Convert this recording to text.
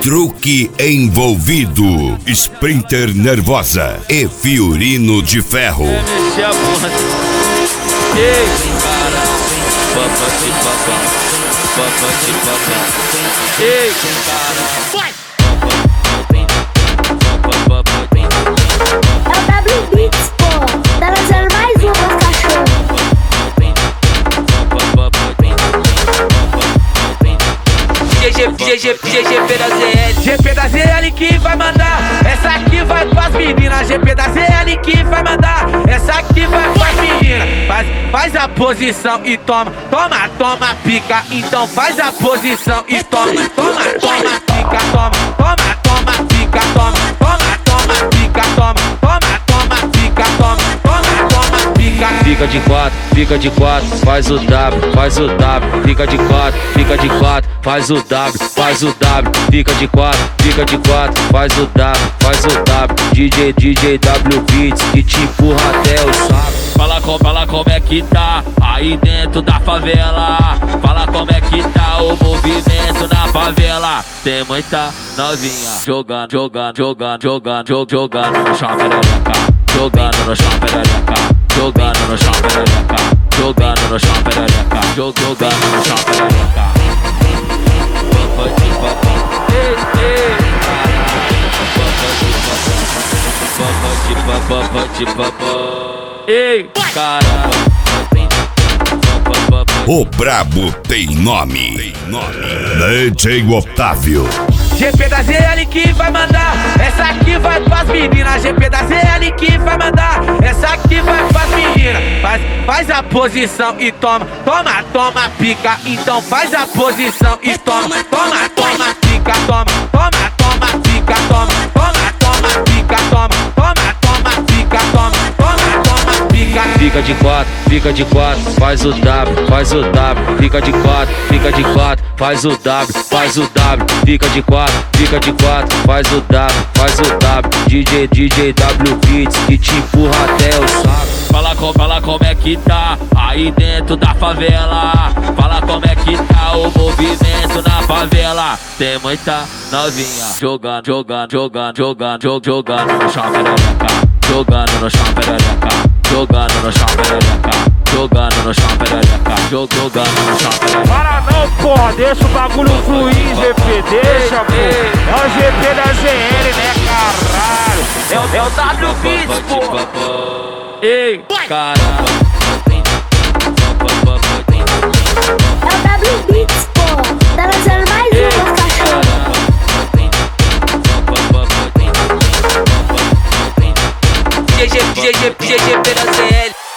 Truque envolvido, Sprinter nervosa e Fiorino de ferro. Mexer a bunda. Ei, cara. Ei, cara. Vai. É o W Beats, pô. Tá lançando mais uma, cachorro. GP da ZL que vai mandar. Essa aqui vai pras meninas. GP da ZL que vai mandar. Essa aqui vai pras meninas. Faz a posição e toma, toma, toma, pica. Então faz a posição e toma, toma, toma, pica. Toma, toma, toma, pica. Toma, toma, toma, pica. Toma, toma, toma, pica. Toma, toma, toma, pica. Fica de quatro, faz o W, faz o W. Fica de quatro, faz o W, faz o W. Fica de quatro, faz o W, faz o W. DJ W Beats que te empurra até o saco. Fala como é que tá aí dentro da favela. Fala como é que tá o movimento na favela. Tem muita novinha jogando no chão perereca. Jogando no chão perereca. Jogando no chão perereca. Jogando no chão perereca. Jogando no chão perereca. Ei, cara. O brabo tem nome. DJ Otávio. GP da ZL que vai mandar. Essa aqui vai pras meninas. GP da ZL que vai mandar. Essa aqui vai pras meninas. Faz a posição e toma, toma, toma, pica. Então faz a posição e toma, toma, toma, pica. Toma, toma, toma, pica. Toma, toma, toma, pica. Toma, toma, toma, pica. Toma, toma, toma, pica. Fica de quatro, faz o W, faz o W. Fica de quatro, faz o W, faz o W. Fica de quatro, faz o W, faz o W. DJ W Beats que te empurra até o saco. Fala como é que tá aí dentro da favela. Fala como é que tá o movimento na favela. Tem muita novinha jogando no chão perereca. Jogando no chão perereca. Jogando no chão perereca. Jogando no chão perereca. Jogando no chão perereca. Para não, porra, deixa o bagulho fluir, GP, deixa, pô. É o GP da ZL, né, caralho? É o W Beats, pô. Ei, cara. É o W Beats, pô. Tá lançando mais uma, cachorro. GP da ZL.